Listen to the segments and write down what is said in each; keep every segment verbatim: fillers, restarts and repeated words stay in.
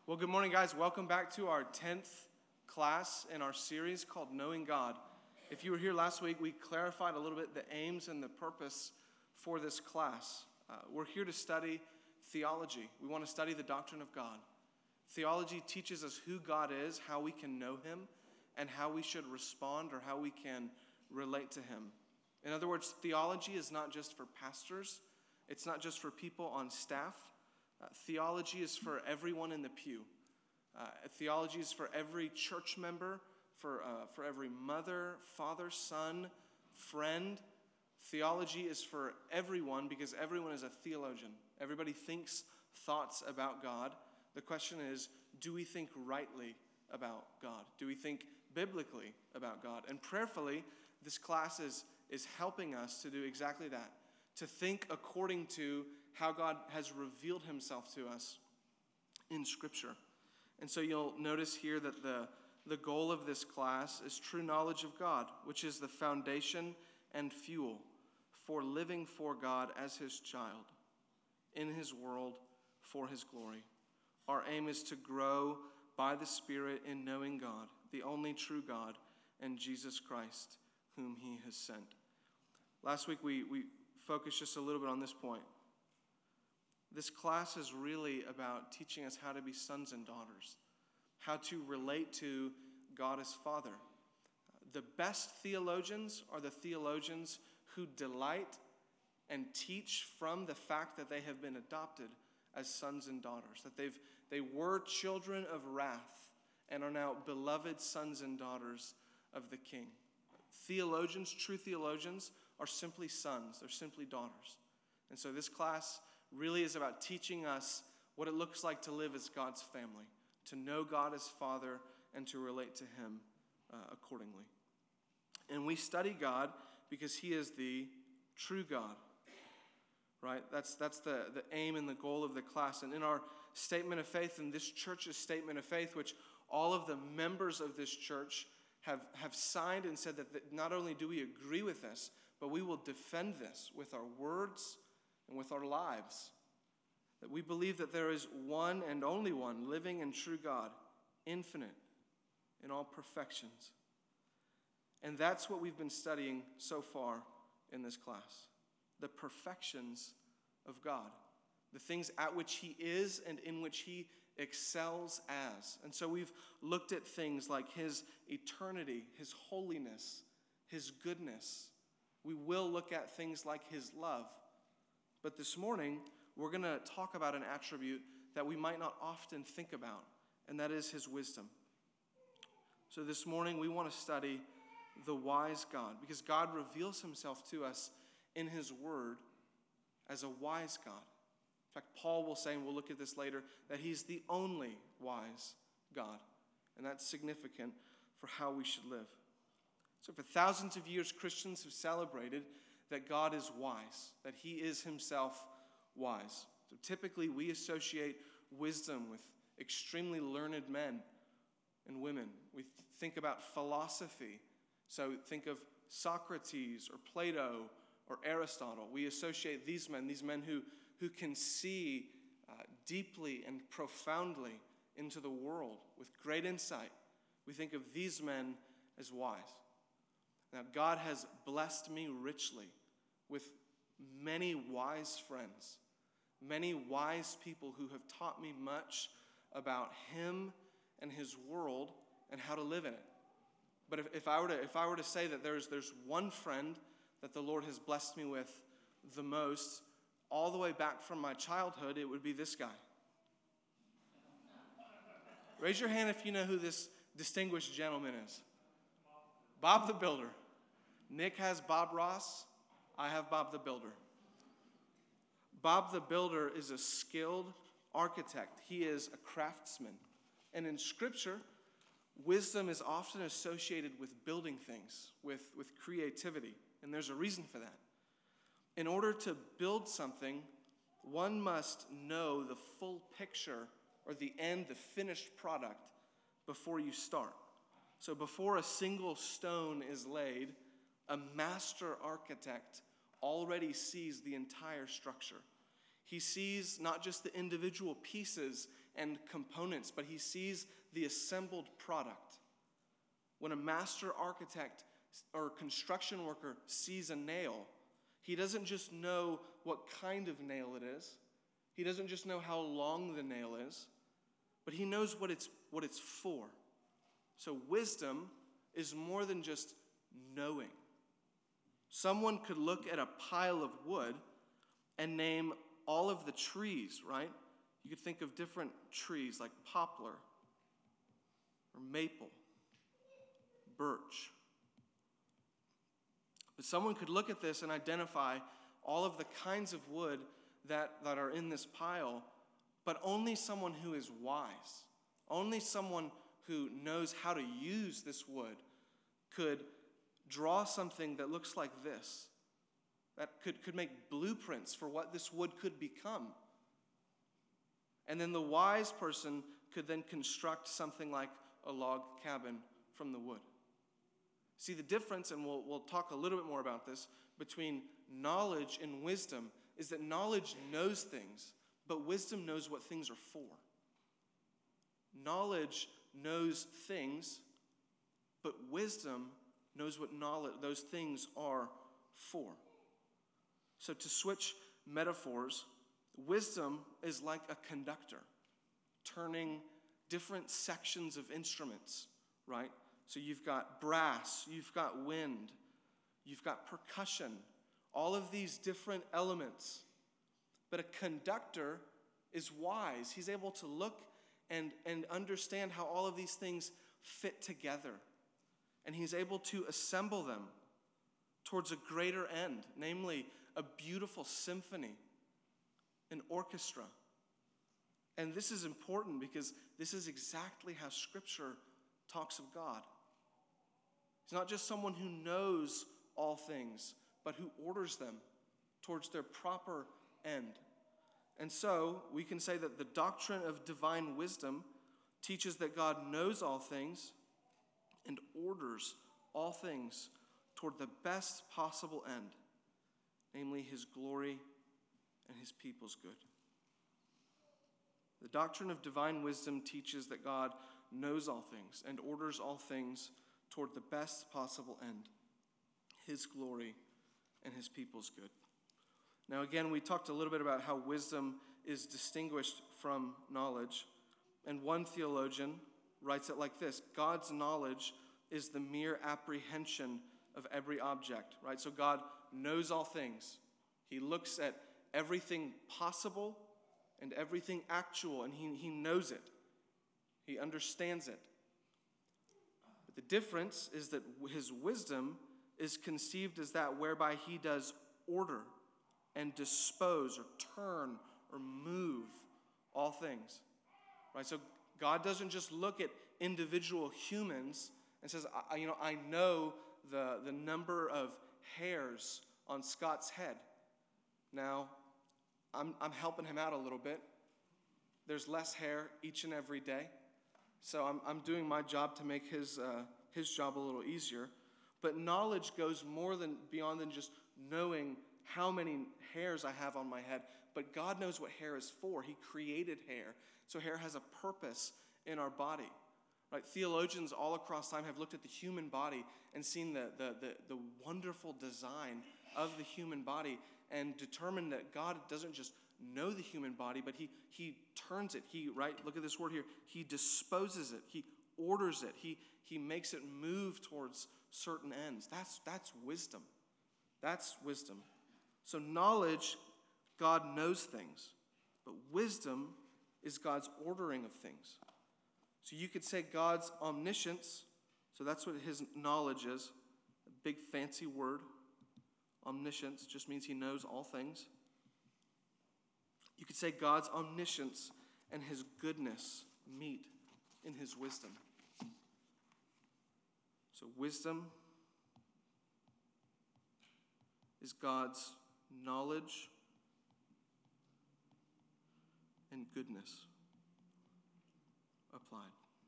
Well, good morning, guys. Welcome back to our tenth class in our series called Knowing God. If you were here last week, we clarified a little bit the aims and the purpose for this class. Uh, we're here to study theology. We want to study the doctrine of God. Theology teaches us who God is, how we can know him, and how we should respond or how we can relate to him. In other words, theology is not just for pastors. It's not just for people on staff. Uh, theology is for everyone in the pew. Uh, theology is for every church member, for, uh, for every mother, father, son, friend. Theology is for everyone because everyone is a theologian. Everybody thinks thoughts about God. The question is, do we think rightly about God? Do we think biblically about God? And prayerfully, this class is, is helping us to do exactly that, to think according to how God has revealed himself to us in Scripture. And so you'll notice here that the, the goal of this class is true knowledge of God, which is the foundation and fuel for living for God as his child, in his world, for his glory. Our aim is to grow by the Spirit in knowing God, the only true God, and Jesus Christ, whom he has sent. Last week we, we focused just a little bit on this point. This class is really about teaching us how to be sons and daughters, how to relate to God as Father. The best theologians are the theologians who delight and teach from the fact that they have been adopted as sons and daughters, that they've they were children of wrath and are now beloved sons and daughters of the King. Theologians, true theologians, are simply sons. They're simply daughters. And so this class really is about teaching us what it looks like to live as God's family, to know God as Father, and to relate to him uh, accordingly. And we study God because he is the true God, right? That's that's the, the aim and the goal of the class. And in our statement of faith, in this church's statement of faith, which all of the members of this church have, have signed and said that, that not only do we agree with this, but we will defend this with our words and with our lives. That we believe that there is one and only one living and true God, infinite in all perfections. And that's what we've been studying so far in this class. The perfections of God. The things at which he is and in which he excels as. And so we've looked at things like his eternity, his holiness, his goodness. We will look at things like his love. But this morning, we're going to talk about an attribute that we might not often think about, and that is his wisdom. So this morning, we want to study the wise God, because God reveals himself to us in his word as a wise God. In fact, Paul will say, and we'll look at this later, that he's the only wise God, and that's significant for how we should live. So for thousands of years, Christians have celebrated that God is wise, that he is himself wise. So typically we associate wisdom with extremely learned men and women. We think about philosophy. So think of Socrates or Plato or Aristotle. We associate these men, these men who, who can see uh, deeply and profoundly into the world with great insight. We think of these men as wise. Now, God has blessed me richly with many wise friends, many wise people who have taught me much about him and his world and how to live in it. But if, if I were to if I were to say that there's there's one friend that the Lord has blessed me with the most, all the way back from my childhood, it would be this guy. Raise your hand if you know who this distinguished gentleman is. Bob the Builder. Nick has Bob Ross. I have Bob the Builder. Bob the Builder is a skilled architect. He is a craftsman. And in Scripture, wisdom is often associated with building things, with, with creativity. And there's a reason for that. In order to build something, one must know the full picture or the end, the finished product, before you start. So before a single stone is laid, a master architect already sees the entire structure. He sees not just the individual pieces and components, but he sees the assembled product. When a master architect or construction worker sees a nail, he doesn't just know what kind of nail it is. He doesn't just know how long the nail is, but he knows what it's what it's for. So wisdom is more than just knowing. Someone could look at a pile of wood and name all of the trees, right? You could think of different trees like poplar or maple, birch. But someone could look at this and identify all of the kinds of wood that, that are in this pile, but only someone who is wise, only someone who knows how to use this wood could draw something that looks like this, that could, could make blueprints for what this wood could become. And then the wise person could then construct something like a log cabin from the wood. See the difference, and we'll, we'll talk a little bit more about this, between knowledge and wisdom is that knowledge knows things, but wisdom knows what things are for. Knowledge knows things, but wisdom knows what knowledge those things are for. So to switch metaphors, wisdom is like a conductor, turning different sections of instruments, right? So you've got brass, you've got wind, you've got percussion, all of these different elements. But a conductor is wise. He's able to look and, and understand how all of these things fit together. And he's able to assemble them towards a greater end, namely a beautiful symphony, an orchestra. And this is important because this is exactly how Scripture talks of God. He's not just someone who knows all things, but who orders them towards their proper end. And so we can say that the doctrine of divine wisdom teaches that God knows all things and orders all things toward the best possible end, namely his glory and his people's good. The doctrine of divine wisdom teaches that God knows all things and orders all things toward the best possible end, his glory and his people's good. Now again, we talked a little bit about how wisdom is distinguished from knowledge. And one theologian writes it like this: God's knowledge is the mere apprehension of every object, right? So God knows all things. He looks at everything possible and everything actual, and he, he knows it. He understands it. But the difference is that his wisdom is conceived as that whereby he does order and dispose or turn or move all things. Right? So God doesn't just look at individual humans and says, I, you know, I know the, the number of hairs on Scott's head. Now, I'm, I'm helping him out a little bit. There's less hair each and every day. So I'm, I'm doing my job to make his, uh, his job a little easier. But knowledge goes more than beyond than just knowing how many hairs I have on my head. But God knows what hair is for. He created hair. So hair has a purpose in our body. Right? Theologians all across time have looked at the human body and seen the, the, the, the wonderful design of the human body and determined that God doesn't just know the human body, but he, he turns it. He, right, look at this word here. He disposes it. He orders it. He, he makes it move towards certain ends. That's, that's wisdom. That's wisdom. So knowledge, God knows things. But wisdom is God's ordering of things. So you could say God's omniscience, so that's what his knowledge is, a big fancy word. Omniscience just means he knows all things. You could say God's omniscience and his goodness meet in his wisdom. So wisdom is God's knowledge and goodness applied.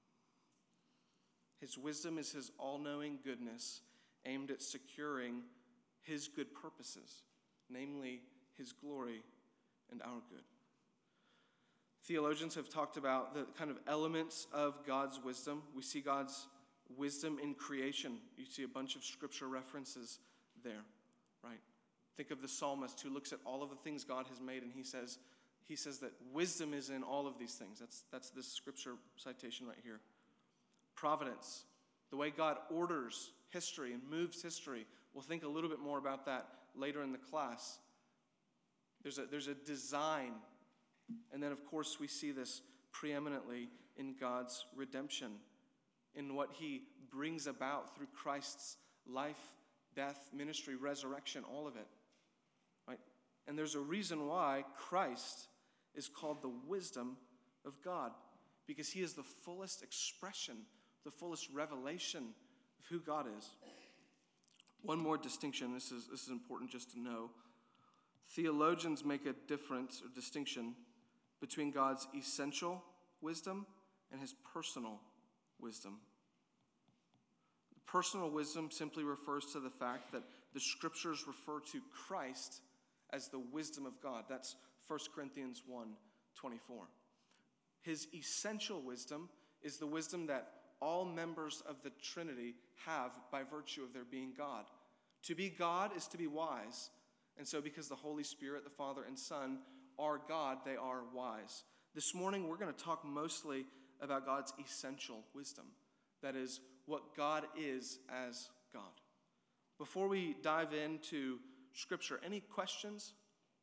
His wisdom is his all-knowing goodness aimed at securing his good purposes, namely his glory and our good. Theologians have talked about the kind of elements of God's wisdom. We see God's wisdom in creation. You see a bunch of scripture references there, right? Think of the psalmist who looks at all of the things God has made, and he says, he says that wisdom is in all of these things. That's, that's this scripture citation right here. Providence, the way God orders history and moves history. We'll think a little bit more about that later in the class. There's a, there's a design. And then, of course, we see this preeminently in God's redemption, in what he brings about through Christ's life, death, ministry, resurrection, all of it. Right? And there's a reason why Christ is called the wisdom of God, because he is the fullest expression, the fullest revelation of who God is. One more distinction, this is, this is important just to know. Theologians make a difference or distinction between God's essential wisdom and his personal wisdom. Personal wisdom simply refers to the fact that the scriptures refer to Christ as the wisdom of God. That's First Corinthians one twenty-four. His essential wisdom is the wisdom that all members of the Trinity have by virtue of their being God. To be God is to be wise. And so because the Holy Spirit, the Father and Son, are God, they are wise. This morning we're going to talk mostly about God's essential wisdom. That is, what God is as God. Before we dive into Scripture, any questions?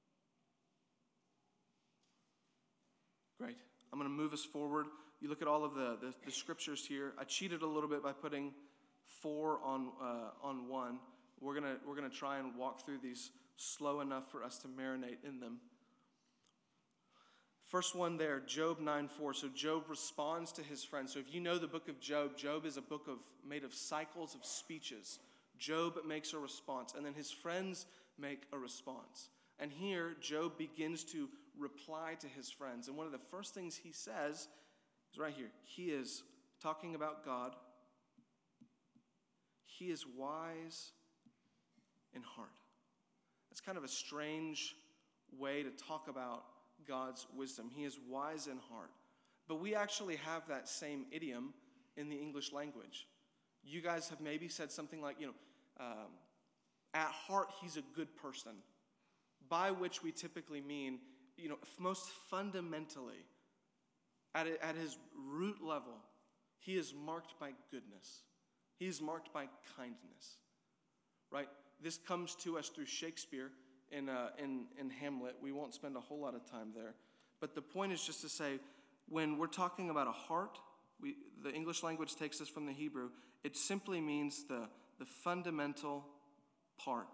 Great. I'm going to move us forward. You look at all of the, the, the Scriptures here. I cheated a little bit by putting four on uh, on one. We're gonna we're gonna try and walk through these slow enough for us to marinate in them. First one there, Job nine four. So Job responds to his friend. So if you know the book of Job, Job is a book of made of cycles of speeches. Job makes a response, and then his friends make a response. And here, Job begins to reply to his friends. And one of the first things he says is right here. He is talking about God. He is wise in heart. That's kind of a strange way to talk about God's wisdom. He is wise in heart. But we actually have that same idiom in the English language. You guys have maybe said something like, you know, um, at heart, he's a good person. By which we typically mean, you know, most fundamentally, at, at his root level, he is marked by goodness. He is marked by kindness, right? This comes to us through Shakespeare in, uh, in, in Hamlet. We won't spend a whole lot of time there. But the point is just to say, when we're talking about a heart, we, the English language takes us from the Hebrew, it simply means the, the fundamental part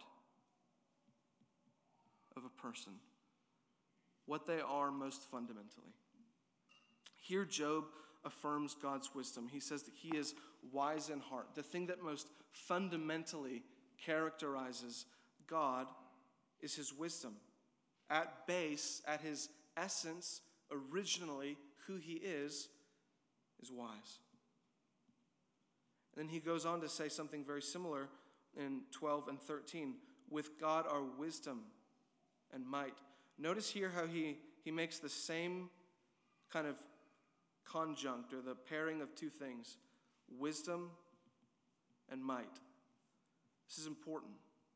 of a person, what they are most fundamentally. Here Job affirms God's wisdom. He says that he is wise in heart. The thing that most fundamentally characterizes God is his wisdom. At base, at his essence, originally, who he is, is wise. And then he goes on to say something very similar in twelve and thirteen. With God are wisdom and might. Notice here how he, he makes the same kind of conjunct, or the pairing of two things, wisdom and might. This is important.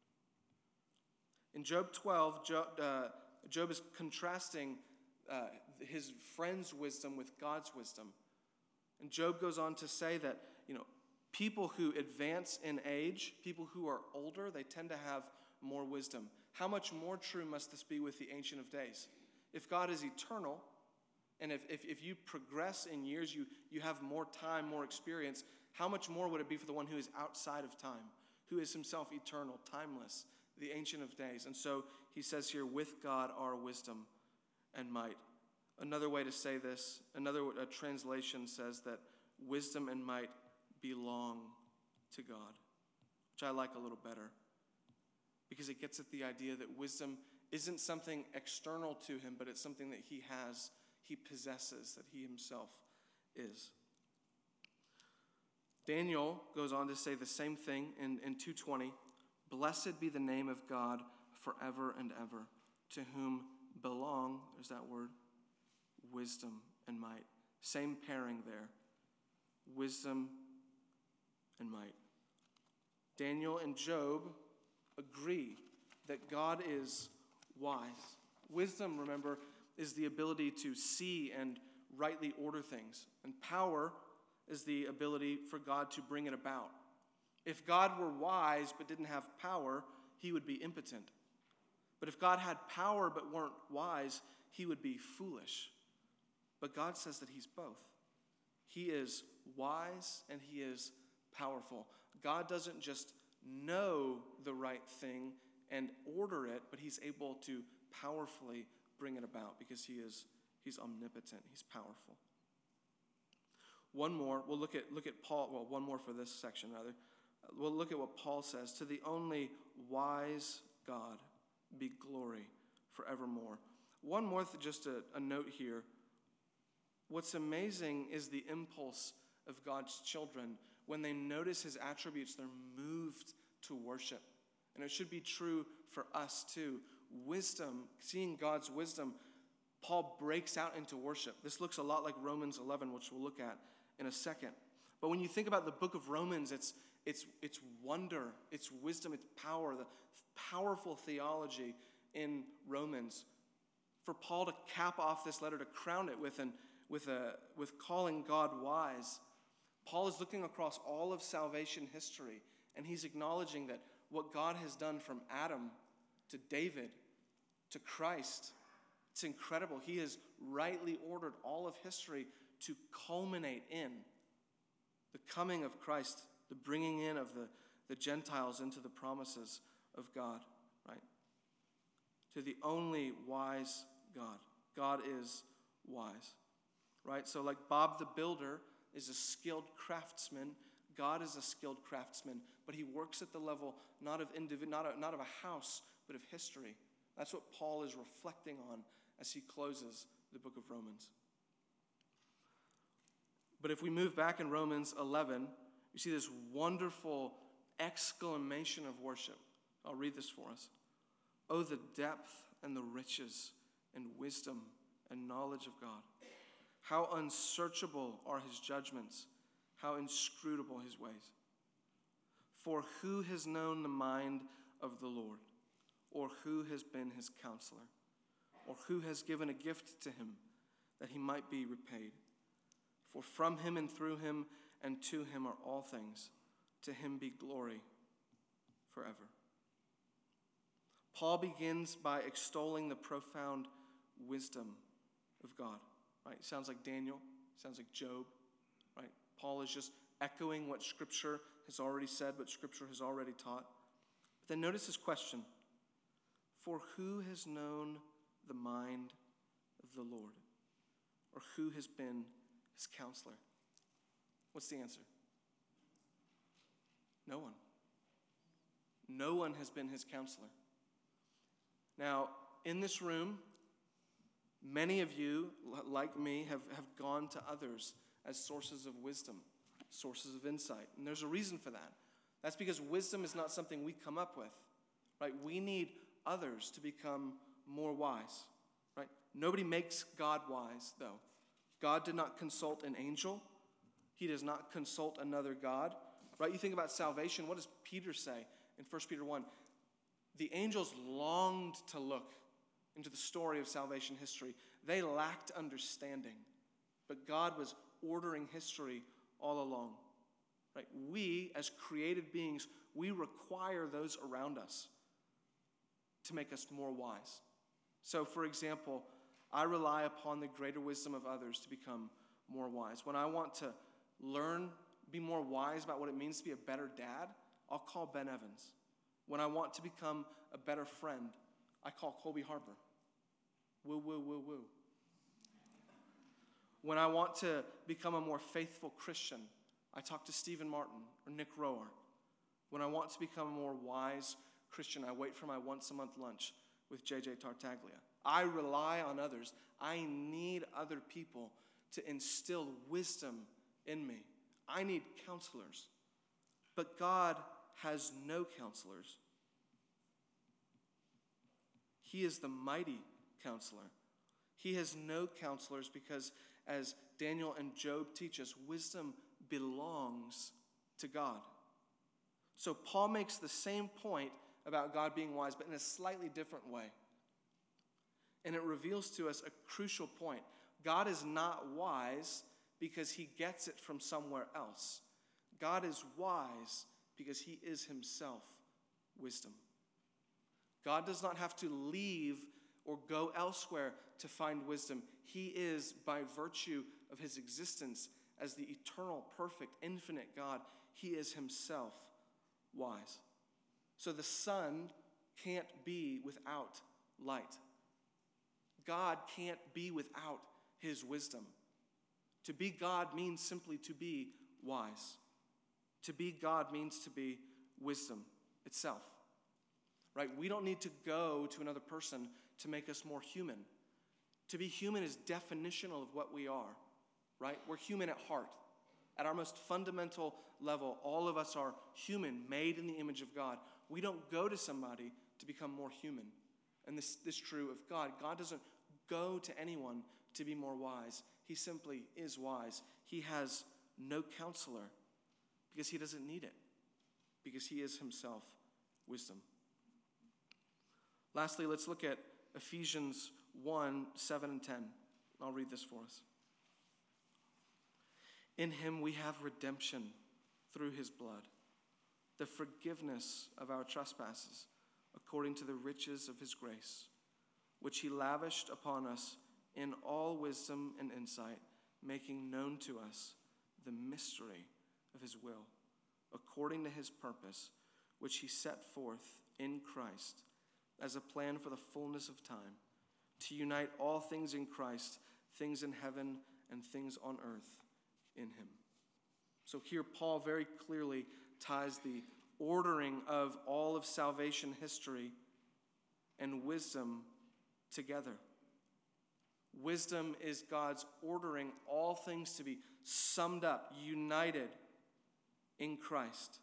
In Job twelve, Job, uh, Job is contrasting uh, his friend's wisdom with God's wisdom. And Job goes on to say that, you know, people who advance in age, people who are older, they tend to have more wisdom. How much more true must this be with the Ancient of Days? If God is eternal, and if, if, if you progress in years, you, you have more time, more experience, how much more would it be for the one who is outside of time, who is himself eternal, timeless, the Ancient of Days? And so he says here, with God are wisdom and might. Another way to say this, another uh, translation says that wisdom and might belong to God, which I like a little better, because it gets at the idea that wisdom isn't something external to him, but it's something that he has, he possesses, that he himself is. Daniel goes on to say the same thing in, in two twenty. Blessed be the name of God forever and ever, to whom belong, there's that word, wisdom and might. Same pairing there. Wisdom and might. Daniel and Job agree that God is wise. Wisdom, remember, is the ability to see and rightly order things. And power is the ability for God to bring it about. If God were wise but didn't have power, he would be impotent. But if God had power but weren't wise, he would be foolish. But God says that he's both. He is wise and he is powerful. God doesn't just know the right thing and order it, but he's able to powerfully bring it about because he is he's omnipotent, he's powerful. One more, we'll look at look at Paul, well, one more for this section rather. We'll look at what Paul says. To the only wise God be glory forevermore. One more, th- just a, a note here. What's amazing is the impulse of God's children. When they notice his attributes, they're moved to worship. And it should be true for us too. Wisdom, seeing God's wisdom, Paul breaks out into worship. This looks a lot like Romans eleven, which we'll look at in a second. But when you think about the book of Romans, it's it's it's wonder, it's wisdom, it's power, the powerful theology in Romans. For Paul to cap off this letter, to crown it with an with a with calling God wise, Paul is looking across all of salvation history, and he's acknowledging that what God has done from Adam to David to Christ, it's incredible. He has rightly ordered all of history to culminate in the coming of Christ, the bringing in of the, the Gentiles into the promises of God, right? To the only wise God. God is wise, right? So like Bob the Builder is a skilled craftsman, God is a skilled craftsman, but he works at the level not of individ- not, a, not of a house, but of history. That's what Paul is reflecting on as he closes the book of Romans. But if we move back in Romans eleven, you see this wonderful exclamation of worship. I'll read this for us. Oh, the depth and the riches and wisdom and knowledge of God. How unsearchable are his judgments, how inscrutable his ways. For who has known the mind of the Lord, or who has been his counselor, or who has given a gift to him that he might be repaid? For from him and through him and to him are all things. To him be glory forever. Paul begins by extolling the profound wisdom of God. Right? Sounds like Daniel, sounds like Job. Right? Paul is just echoing what Scripture has already said, what Scripture has already taught. But then notice his question. For who has known the mind of the Lord? Or who has been his counselor? What's the answer? No one. No one has been his counselor. Now, in this room, many of you, like me, have, have gone to others as sources of wisdom, sources of insight. And there's a reason for that. That's because wisdom is not something we come up with. Right? We need others to become more wise. Right? Nobody makes God wise, though. God did not consult an angel. He does not consult another God. Right? You think about salvation. What does Peter say in First Peter one? The angels longed to look into the story of salvation history. They lacked understanding. But God was ordering history all along. Right? We, as created beings, we require those around us to make us more wise. So, for example, I rely upon the greater wisdom of others to become more wise. When I want to learn, be more wise about what it means to be a better dad, I'll call Ben Evans. When I want to become a better friend, I call Colby Harper. Woo, woo, woo, woo. When I want to become a more faithful Christian, I talk to Stephen Martin or Nick Roar. When I want to become a more wise Christian, I wait for my once-a-month lunch with J J Tartaglia. I rely on others. I need other people to instill wisdom in me. I need counselors. But God has no counselors. He is the mighty counselor. He has no counselors because, as Daniel and Job teach us, wisdom belongs to God. So Paul makes the same point about God being wise, but in a slightly different way. And it reveals to us a crucial point. God is not wise because he gets it from somewhere else. God is wise because he is himself wisdom. God does not have to leave or go elsewhere to find wisdom. He is, by virtue of his existence as the eternal, perfect, infinite God, he is himself wise. So the sun can't be without light. God can't be without his wisdom. To be God means simply to be wise. To be God means to be wisdom itself. Right? We don't need to go to another person to make us more human. To be human is definitional of what we are. Right? We're human at heart. At our most fundamental level, all of us are human, made in the image of God. We don't go to somebody to become more human. And this, this is true of God. God doesn't go to anyone to be more wise. He simply is wise. He has no counselor because he doesn't need it, because he is himself wisdom. Lastly, let's look at Ephesians one, seven and ten. I'll read this for us. In him we have redemption through his blood, the forgiveness of our trespasses, according to the riches of his grace, which he lavished upon us in all wisdom and insight, making known to us the mystery of his will, according to his purpose, which he set forth in Christ as a plan for the fullness of time, to unite all things in Christ, things in heaven and things on earth in him. So here Paul very clearly ties the ordering of all of salvation history and wisdom together. Wisdom is God's ordering all things to be summed up, united in Christ.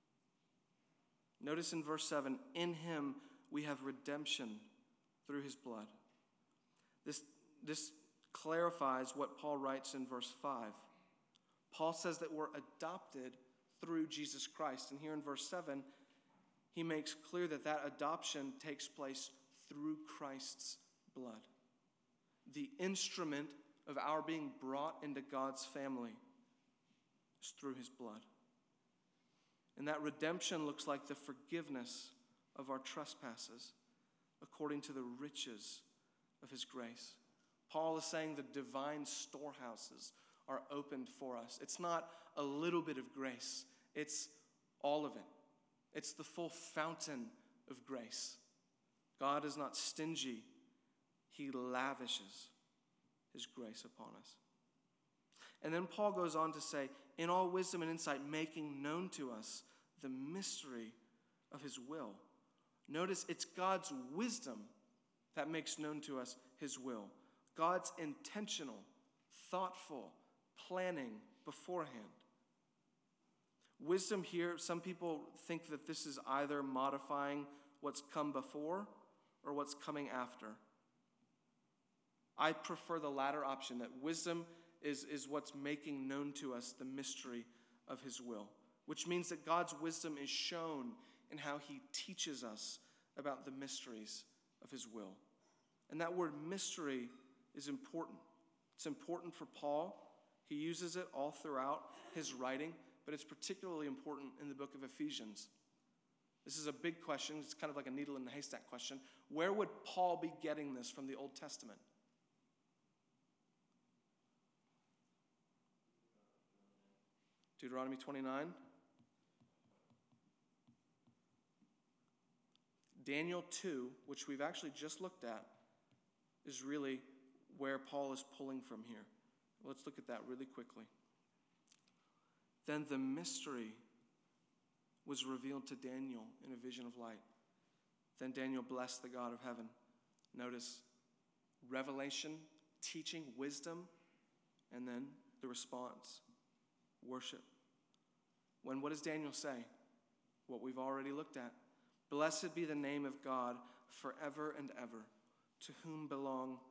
Notice in verse seven, in him we have redemption through his blood. This, this clarifies what Paul writes in verse five. Paul says that we're adopted through Jesus Christ. And here in verse seven, he makes clear that that adoption takes place through Christ's blood. The instrument of our being brought into God's family is through his blood. And that redemption looks like the forgiveness of our trespasses according to the riches of his grace. Paul is saying the divine storehouses are opened for us. It's not a little bit of grace. It's all of it. It's the full fountain of grace. God is not stingy. He lavishes his grace upon us. And then Paul goes on to say, in all wisdom and insight, making known to us the mystery of his will. Notice it's God's wisdom that makes known to us his will. God's intentional, thoughtful planning beforehand. Wisdom here, some people think that this is either modifying what's come before or what's coming after. I prefer the latter option, that wisdom is, is what's making known to us the mystery of his will, which means that God's wisdom is shown in how he teaches us about the mysteries of his will. And that word mystery is important. It's important for Paul. He uses it all throughout his writing, but it's particularly important in the book of Ephesians. This is a big question. It's kind of like a needle in the haystack question. Where would Paul be getting this from the Old Testament? Deuteronomy twenty-nine. Daniel two, which we've actually just looked at, is really where Paul is pulling from here. Let's look at that really quickly. Then the mystery was revealed to Daniel in a vision of light. Then Daniel blessed the God of heaven. Notice revelation, teaching, wisdom, and then the response, worship. When what does Daniel say? What we've already looked at. Blessed be the name of God forever and ever, to whom belong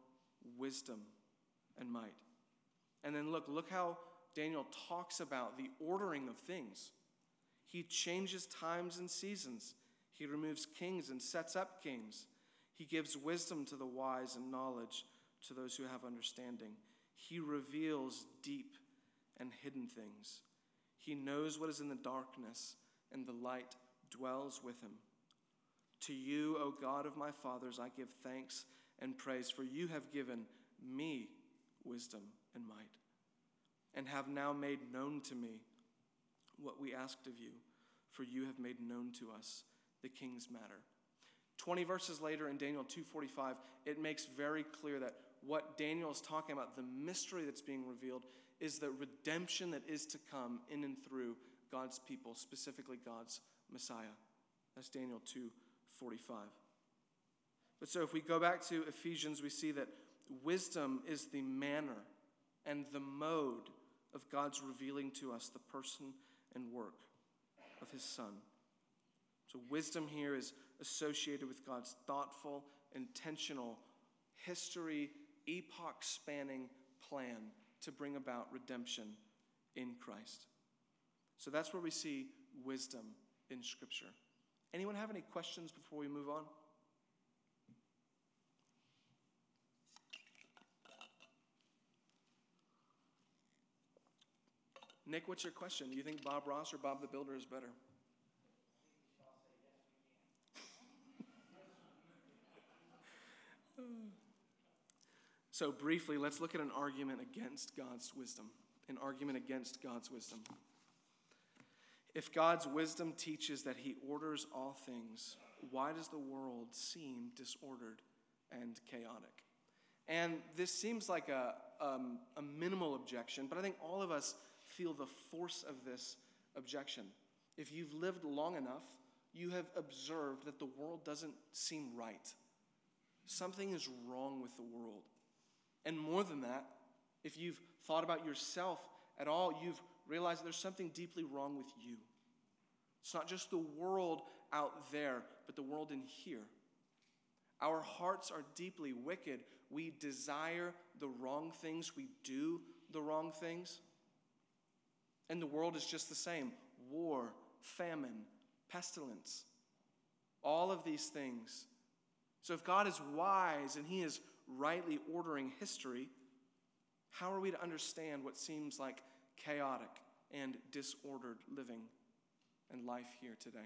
wisdom and might. And then look, look how Daniel talks about the ordering of things. He changes times and seasons. He removes kings and sets up kings. He gives wisdom to the wise and knowledge to those who have understanding. He reveals deep and hidden things. He knows what is in the darkness, and the light dwells with him. To you, O God of my fathers, I give thanks and praise, for you have given me wisdom and might, and have now made known to me what we asked of you, for you have made known to us the king's matter. twenty verses later in Daniel two forty-five, it makes very clear that what Daniel is talking about, the mystery that's being revealed, is the redemption that is to come in and through God's people, specifically God's Messiah. That's Daniel two forty-five. But so if we go back to Ephesians, we see that wisdom is the manner and the mode of God's revealing to us the person and work of his Son. So wisdom here is associated with God's thoughtful, intentional, history, epoch-spanning plan to bring about redemption in Christ. So that's where we see wisdom in Scripture. Anyone have any questions before we move on? Nick, what's your question? Do you think Bob Ross or Bob the Builder is better? So briefly, let's look at an argument against God's wisdom. An argument against God's wisdom. If God's wisdom teaches that he orders all things, why does the world seem disordered and chaotic? And this seems like a, um, a minimal objection, but I think all of us feel the force of this objection. If you've lived long enough, you have observed that the world doesn't seem right. Something is wrong with the world. And more than that, if you've thought about yourself at all, you've realized that there's something deeply wrong with you. It's not just the world out there, but the world in here. Our hearts are deeply wicked. We desire the wrong things. We do the wrong things. And the world is just the same. War, famine, pestilence. All of these things. So if God is wise and he is rightly ordering history, how are we to understand what seems like chaotic and disordered living and life here today?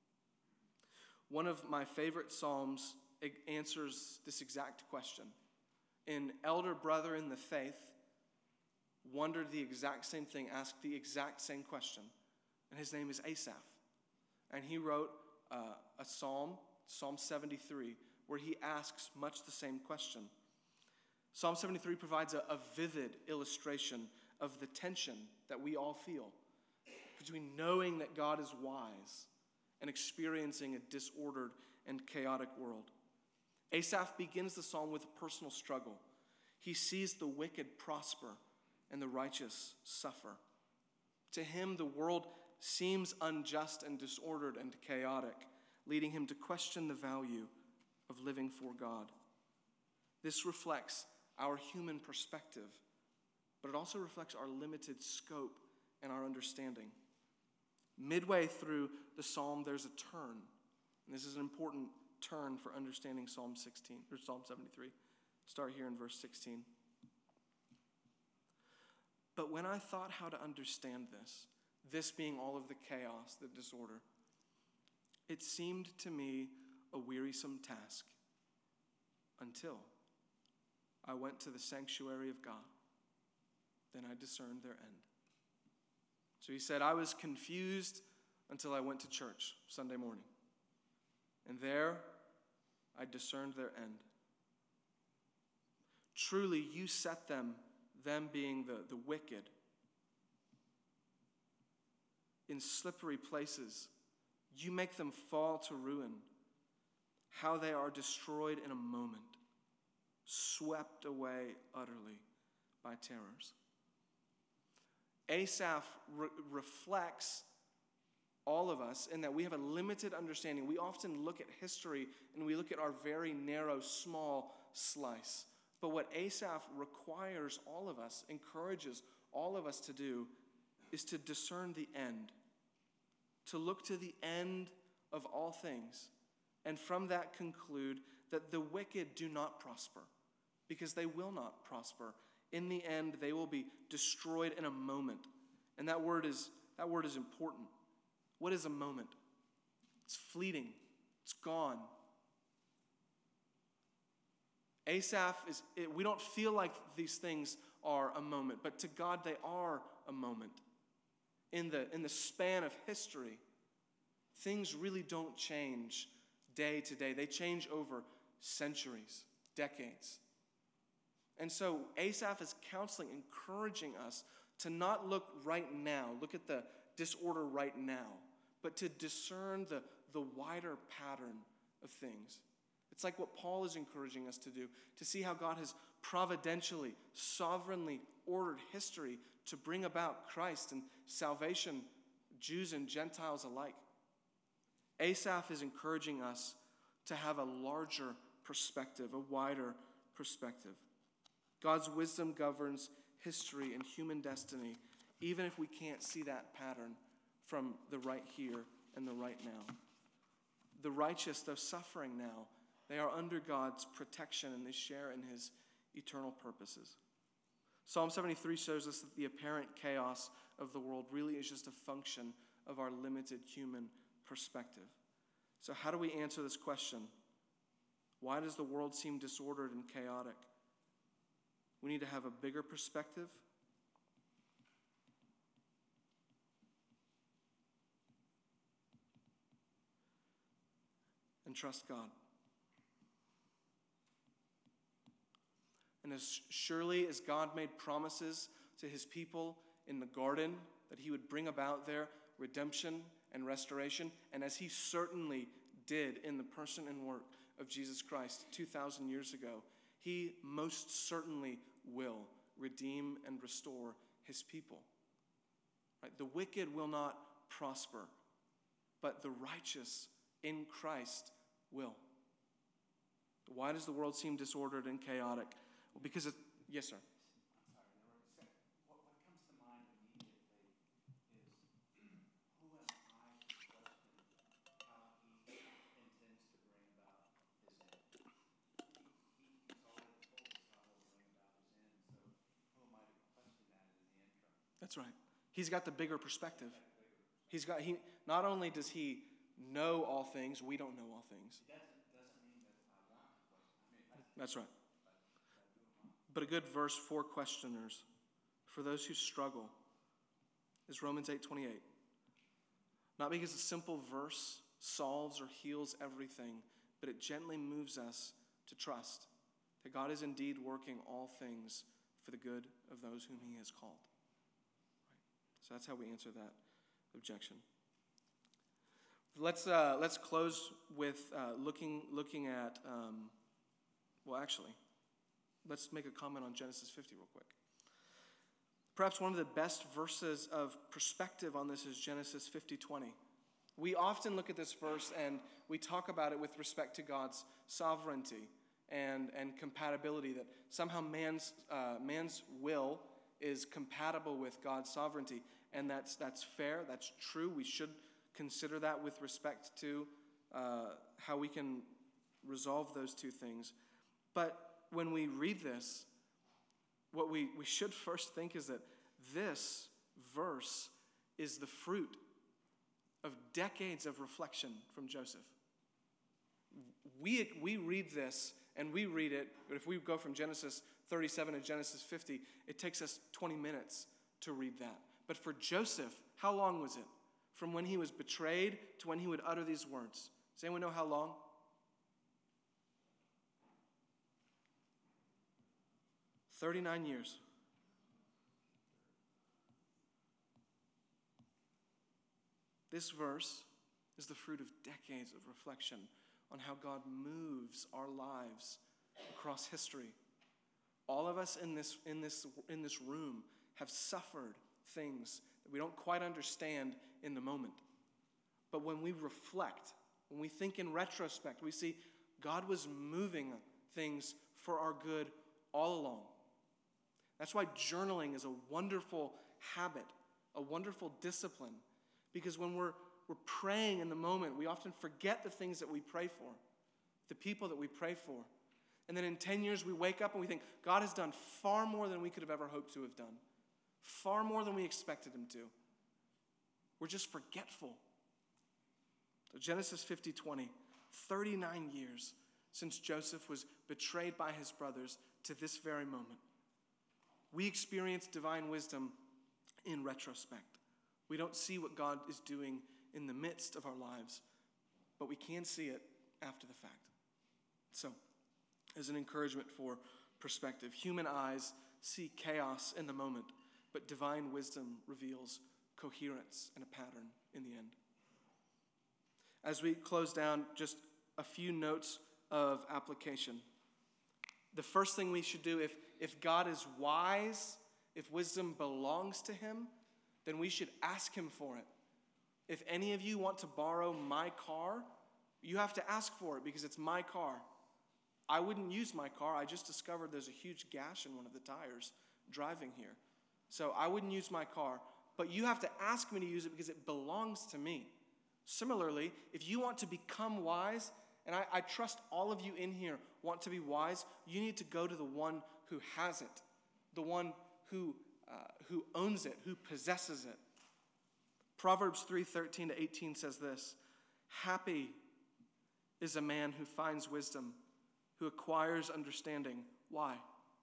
One of my favorite Psalms answers this exact question. An elder brother in the faith wondered the exact same thing, asked the exact same question, and his name is Asaph. And he wrote uh, a psalm, Psalm seventy-three, where he asks much the same question. Psalm seventy-three provides a, a vivid illustration of the tension that we all feel between knowing that God is wise and experiencing a disordered and chaotic world. Asaph begins the psalm with a personal struggle. He sees the wicked prosper and the righteous suffer. To him, the world seems unjust and disordered and chaotic, leading him to question the value of living for God. This reflects our human perspective, but it also reflects our limited scope and our understanding. Midway through the psalm, there's a turn. And this is an important turn for understanding Psalm sixteen or Psalm seventy-three. Start here in verse sixteen. But when I thought how to understand this, this being all of the chaos, the disorder, it seemed to me a wearisome task until I went to the sanctuary of God. Then I discerned their end. So he said, I was confused until I went to church Sunday morning. And there I discerned their end. Truly, you set them, them being the, the wicked, in slippery places. You make them fall to ruin. How they are destroyed in a moment, swept away utterly by terrors. Asaph re- reflects all of us in that we have a limited understanding. We often look at history and we look at our very narrow, small slice But what Asaph requires all of us, encourages all of us to do, is to discern the end, to look to the end of all things, and from that conclude that the wicked do not prosper, because they will not prosper. In the end, they will be destroyed in a moment. And that word is that word is important. What is a moment? It's fleeting. It's gone. Asaph is, it, we don't feel like these things are a moment, but to God they are a moment. In the, in the span of history, things really don't change day to day. They change over centuries, decades. And so Asaph is counseling, encouraging us to not look right now, look at the disorder right now, but to discern the, the wider pattern of things. It's like what Paul is encouraging us to do, to see how God has providentially, sovereignly ordered history to bring about Christ and salvation, Jews and Gentiles alike. Asaph is encouraging us to have a larger perspective, a wider perspective. God's wisdom governs history and human destiny, even if we can't see that pattern from the right here and the right now. The righteous, though suffering now, they are under God's protection and they share in his eternal purposes. Psalm seventy-three shows us that the apparent chaos of the world really is just a function of our limited human perspective. So how do we answer this question? Why does the world seem disordered and chaotic? We need to have a bigger perspective. And trust God. And as surely as God made promises to his people in the garden that he would bring about their redemption and restoration, and as he certainly did in the person and work of Jesus Christ two thousand years ago, he most certainly will redeem and restore his people. Right? The wicked will not prosper, but the righteous in Christ will. Why does the world seem disordered and chaotic? Well, because it, yes, sir. I'm sorry, what, what comes to mind immediately is who am I to question how he intends to bring about his end? He, he, he's already told us how he'll bring about his end, so who am I to question that in the interim? That's right. He's got the bigger perspective. He's got he not only does he know all things, we don't know all things. It doesn't, doesn't mean that I want to question. I mean, I, That's right. but, but I do want. But a good verse for questioners, for those who struggle, is Romans eight twenty-eight. Not because a simple verse solves or heals everything, but it gently moves us to trust that God is indeed working all things for the good of those whom he has called. Right? So that's how we answer that objection. Let's uh, let's close with uh, looking looking at. Um, well, actually, let's make a comment on Genesis fifty real quick. Perhaps one of the best verses of perspective on this is Genesis fifty twenty. We often look at this verse and we talk about it with respect to God's sovereignty and, and compatibility, that somehow man's uh, man's will is compatible with God's sovereignty. And that's that's fair, that's true. We should consider that with respect to uh, how we can resolve those two things. But when we read this, what we, we should first think is that this verse is the fruit of decades of reflection from Joseph. We, we read this, and we read it, but if we go from Genesis thirty-seven to Genesis fifty, it takes us twenty minutes to read that. But for Joseph, how long was it? From when he was betrayed to when he would utter these words. Does anyone know how long? thirty-nine years. This verse is the fruit of decades of reflection on how God moves our lives across history. All of us in this, in this, in this room have suffered things that we don't quite understand in the moment. But when we reflect, when we think in retrospect, we see God was moving things for our good all along. That's why journaling is a wonderful habit, a wonderful discipline, because when we're, we're praying in the moment, we often forget the things that we pray for, the people that we pray for. And then in ten years, we wake up and we think, God has done far more than we could have ever hoped to have done, far more than we expected him to. We're just forgetful. So Genesis fifty twenty, thirty-nine years since Joseph was betrayed by his brothers to this very moment. We experience divine wisdom in retrospect. We don't see what God is doing in the midst of our lives, but we can see it after the fact. So, as an encouragement for perspective, human eyes see chaos in the moment, but divine wisdom reveals coherence and a pattern in the end. As we close down, just a few notes of application. The first thing we should do, if, if God is wise, if wisdom belongs to him, then we should ask him for it. If any of you want to borrow my car, you have to ask for it because it's my car. I wouldn't use my car. I just discovered there's a huge gash in one of the tires driving here. So I wouldn't use my car. But you have to ask me to use it because it belongs to me. Similarly, if you want to become wise, and I, I trust all of you in here want to be wise, you need to go to the one who has it, the one who, uh, who owns it, who possesses it. Proverbs three thirteen to eighteen says this, happy is a man who finds wisdom, who acquires understanding. Why?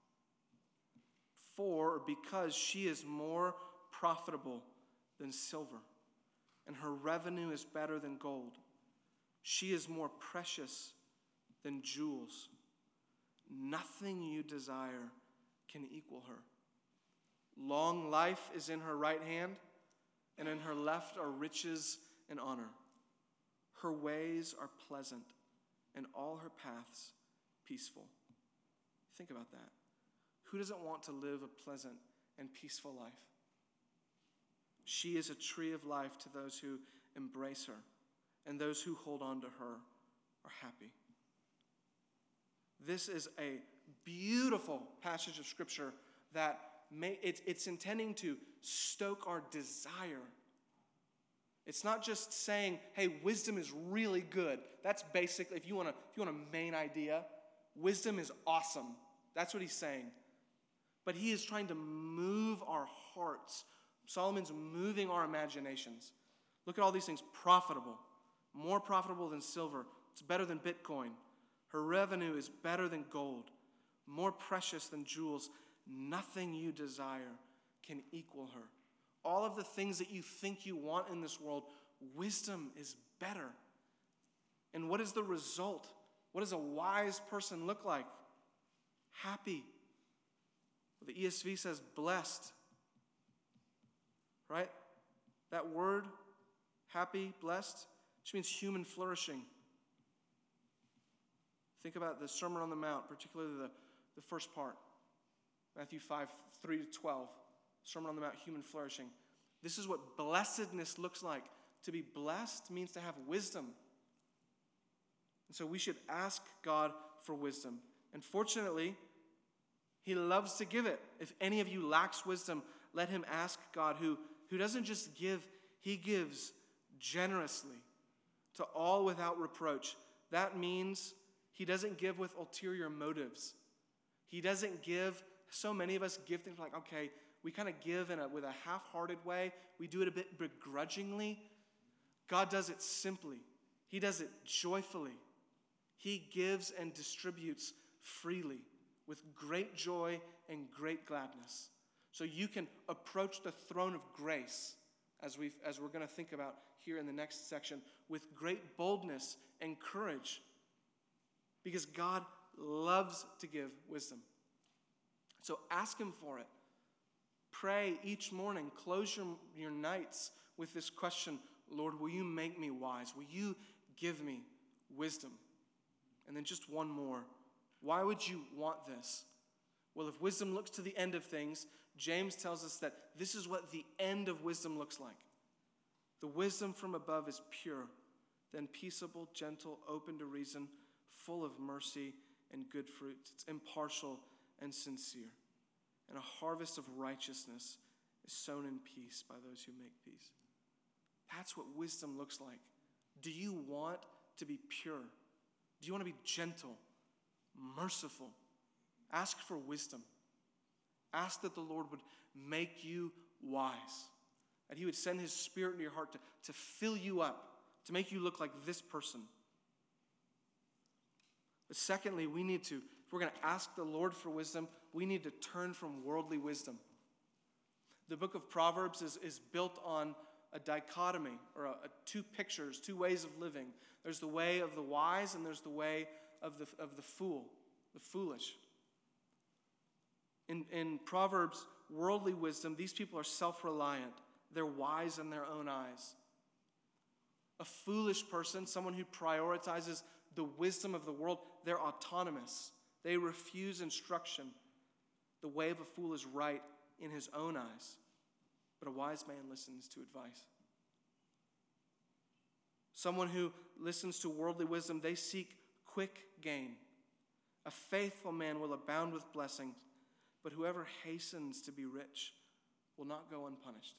For or because she is more profitable than silver, and her revenue is better than gold. She is more precious than jewels. Nothing you desire can equal her. Long life is in her right hand, and in her left are riches and honor. Her ways are pleasant, and all her paths peaceful. Think about that. Who doesn't want to live a pleasant and peaceful life? She is a tree of life to those who embrace her, and those who hold on to her are happy. This is a beautiful passage of Scripture that may, it's, it's intending to stoke our desire. It's not just saying, hey, wisdom is really good. That's basically, if you want to, if you want a main idea, wisdom is awesome. That's what he's saying. But he is trying to move our hearts. Solomon's moving our imaginations. Look at all these things. Profitable. More profitable than silver. It's better than Bitcoin. Her revenue is better than gold. More precious than jewels. Nothing you desire can equal her. All of the things that you think you want in this world, wisdom is better. And what is the result? What does a wise person look like? Happy. The E S V says blessed. Right? That word, happy, blessed, which means human flourishing. Think about the Sermon on the Mount, particularly the, the first part. Matthew five, three to twelve. Sermon on the Mount, human flourishing. This is what blessedness looks like. To be blessed means to have wisdom. And so we should ask God for wisdom. And fortunately, he loves to give it. If any of you lacks wisdom, let him ask God, who, who doesn't just give, he gives generously to all without reproach. That means he doesn't give with ulterior motives. He doesn't give, so many of us give things like, okay, we kind of give in a, with a half-hearted way. We do it a bit begrudgingly. God does it simply. He does it joyfully. He gives and distributes freely with great joy and great gladness. So you can approach the throne of grace, as, we've, as we're going to think about here in the next section, with great boldness and courage, because God loves to give wisdom. So ask him for it. Pray each morning. Close your, your nights with this question, Lord, will you make me wise? Will you give me wisdom? And then just one more. Why would you want this? Well, if wisdom looks to the end of things, James tells us that this is what the end of wisdom looks like. The wisdom from above is pure, then peaceable, gentle, open to reason, full of mercy and good fruits. It's impartial and sincere, and a harvest of righteousness is sown in peace by those who make peace. That's what wisdom looks like. Do you want to be pure? Do you want to be gentle, merciful? Ask for wisdom. Ask that the Lord would make you wise, that he would send his Spirit into your heart to, to fill you up, to make you look like this person. But secondly, we need to, if we're going to ask the Lord for wisdom, we need to turn from worldly wisdom. The book of Proverbs is, is built on a dichotomy, or a, a two pictures, two ways of living. There's the way of the wise, and there's the way of the, of the fool, the foolish. In, in Proverbs, worldly wisdom, these people are self-reliant. They're wise in their own eyes. A foolish person, someone who prioritizes the wisdom of the world, they're autonomous. They refuse instruction. The way of a fool is right in his own eyes, but a wise man listens to advice. Someone who listens to worldly wisdom, they seek quick gain. A faithful man will abound with blessings, but whoever hastens to be rich will not go unpunished.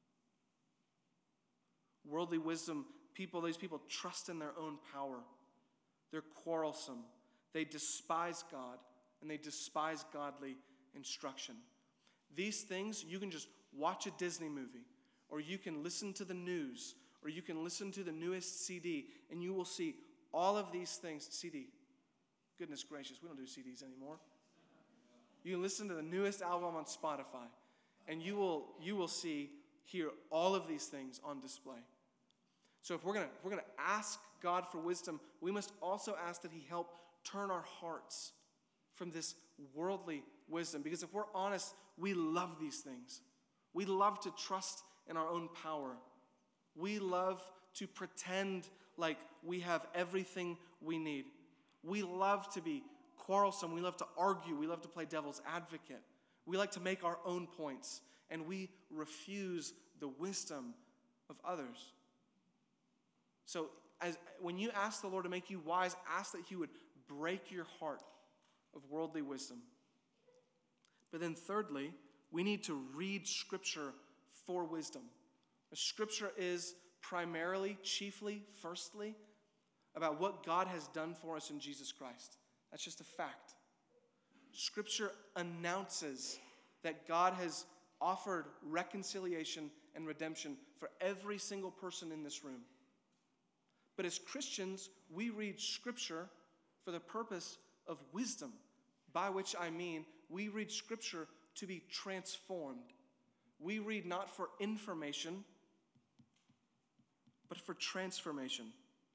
Worldly wisdom, people, these people trust in their own power. They're quarrelsome. They despise God, and they despise godly instruction. These things, you can just watch a Disney movie, or you can listen to the news, or you can listen to the newest C D, and you will see all of these things. C D. Goodness gracious, we don't do C Ds anymore. You can listen to the newest album on Spotify, and you will you will see, hear all of these things on display. So if we're gonna if we're gonna ask God for wisdom, we must also ask that he help turn our hearts from this worldly wisdom. Because if we're honest, we love these things. We love to trust in our own power. We love to pretend like we have everything we need. We love to be quarrelsome. We love to argue. We love to play devil's advocate. We like to make our own points. And we refuse the wisdom of others. So as when you ask the Lord to make you wise, ask that he would break your heart of worldly wisdom. But then thirdly, we need to read Scripture for wisdom. Scripture is primarily, chiefly, firstly, about what God has done for us in Jesus Christ. That's just a fact. Scripture announces that God has offered reconciliation and redemption for every single person in this room. But as Christians, we read Scripture for the purpose of wisdom, by which I mean we read Scripture to be transformed. We read not for information, but for transformation.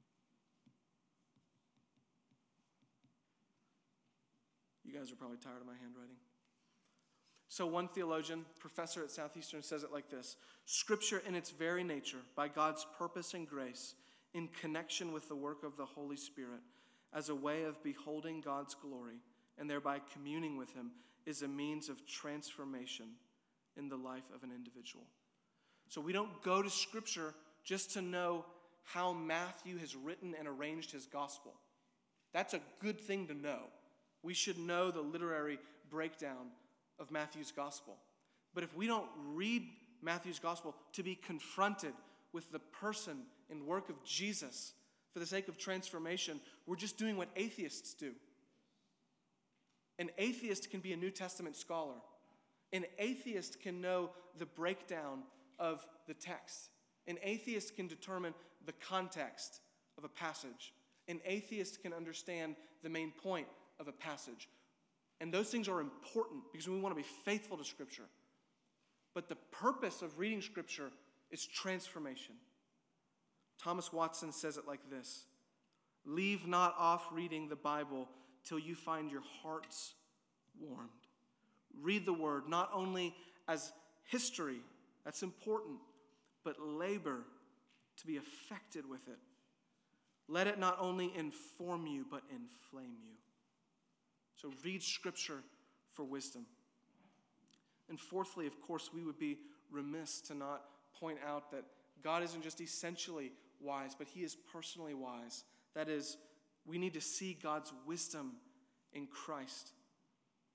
You guys are probably tired of my handwriting. So one theologian, professor at Southeastern, says it like this: Scripture in its very nature, by God's purpose and grace, in connection with the work of the Holy Spirit, as a way of beholding God's glory and thereby communing with him, is a means of transformation in the life of an individual. So we don't go to Scripture just to know how Matthew has written and arranged his gospel. That's a good thing to know. We should know the literary breakdown of Matthew's gospel. But if we don't read Matthew's gospel to be confronted with the person and work of Jesus for the sake of transformation, we're just doing what atheists do. An atheist can be a New Testament scholar. An atheist can know the breakdown of the text. An atheist can determine the context of a passage. An atheist can understand the main point of a passage. And those things are important because we want to be faithful to Scripture. But the purpose of reading Scripture is transformation. Thomas Watson says it like this: leave not off reading the Bible till you find your hearts warmed. Read the Word not only as history, that's important, but labor to be affected with it. Let it not only inform you, but inflame you. So read Scripture for wisdom. And fourthly, of course, we would be remiss to not point out that God isn't just essentially wise, but he is personally wise. That is, we need to see God's wisdom in Christ.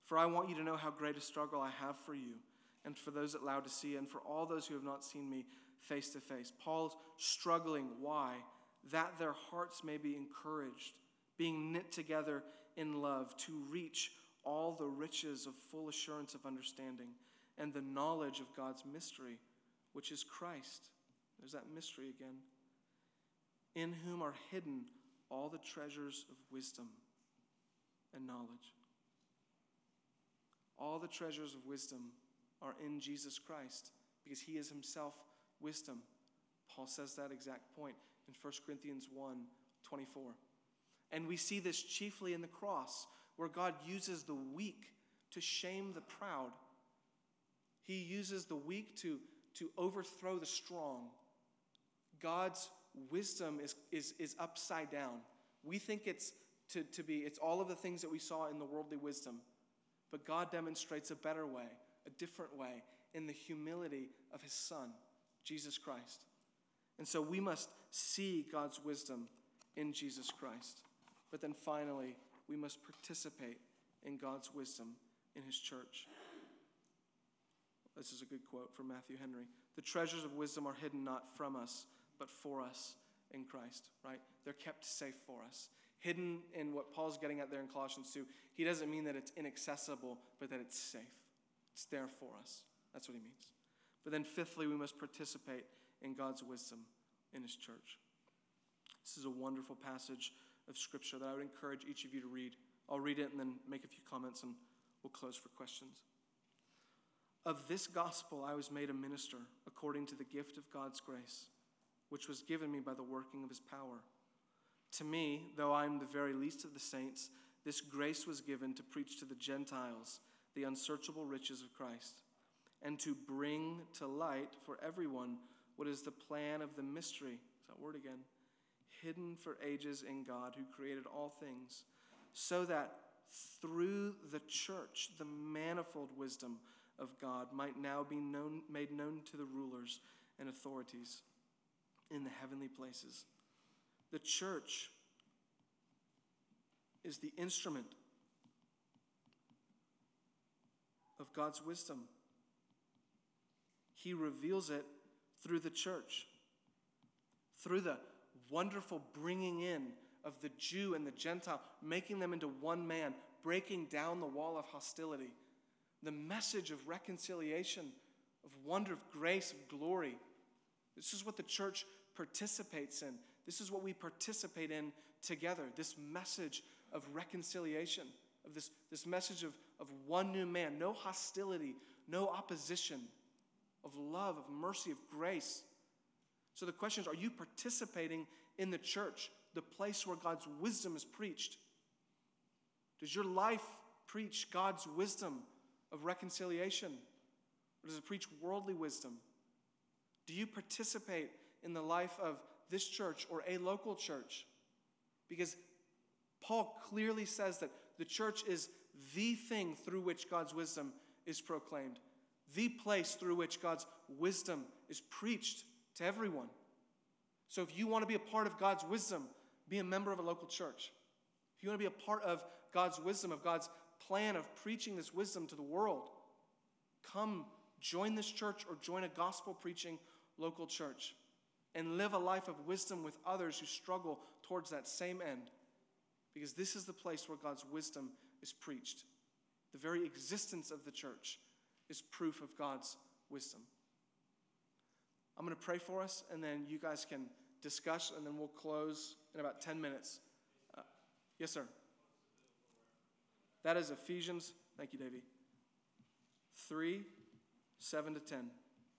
For I want you to know how great a struggle I have for you, and for those at Laodicea, and for all those who have not seen me face to face. Paul's struggling. Why? That their hearts may be encouraged, being knit together in love, to reach all the riches of full assurance of understanding and the knowledge of God's mystery, which is Christ. There's that mystery again. In whom are hidden all the treasures of wisdom and knowledge. All the treasures of wisdom are in Jesus Christ, because he is himself wisdom. Paul says that exact point in First Corinthians one twenty-four. And we see this chiefly in the cross, where God uses the weak to shame the proud. He uses the weak to, to overthrow the strong. God's wisdom is, is, is upside down. We think it's to, to be, it's all of the things that we saw in the worldly wisdom. But God demonstrates a better way, a different way, in the humility of his Son, Jesus Christ. And so we must see God's wisdom in Jesus Christ. But then finally, we must participate in God's wisdom in his church. This is a good quote from Matthew Henry. The treasures of wisdom are hidden not from us, but for us in Christ, right? They're kept safe for us. Hidden in what Paul's getting at there in Colossians two. He doesn't mean that it's inaccessible, but that it's safe. It's there for us. That's what he means. But then fifthly, we must participate in God's wisdom in his church. This is a wonderful passage of Scripture that I would encourage each of you to read. I'll read it and then make a few comments, and we'll close for questions. Of this gospel I was made a minister according to the gift of God's grace, which was given me by the working of his power. To me, though I am the very least of the saints, this grace was given to preach to the Gentiles the unsearchable riches of Christ, and to bring to light for everyone what is the plan of the mystery, is that word again, hidden for ages in God who created all things, so that through the church the manifold wisdom of God might now be known, made known to the rulers and authorities in the heavenly places. The church is the instrument of God's wisdom. He reveals it through the church, through the wonderful bringing in of the Jew and the Gentile, making them into one man, breaking down the wall of hostility. The message of reconciliation, of wonder, of grace, of glory. This is what the church participates in. This is what we participate in together. This message of reconciliation, of this, this message of, of one new man. No hostility, no opposition, of love, of mercy, of grace. So the question is, are you participating in the church, the place where God's wisdom is preached? Does your life preach God's wisdom of reconciliation? Or does it preach worldly wisdom? Do you participate in the life of this church or a local church? Because Paul clearly says that the church is the thing through which God's wisdom is proclaimed, the place through which God's wisdom is preached to everyone. So if you want to be a part of God's wisdom, be a member of a local church. If you want to be a part of God's wisdom, of God's plan of preaching this wisdom to the world, come join this church or join a gospel-preaching local church and live a life of wisdom with others who struggle towards that same end. Because this is the place where God's wisdom is preached. The very existence of the church is proof of God's wisdom. I'm going to pray for us, and then you guys can discuss, and then we'll close in about ten minutes. Uh, yes, sir. That is Ephesians, thank you, Davey, three, seven to ten.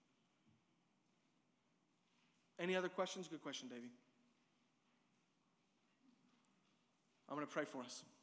Any other questions? Good question, Davey. I'm going to pray for us.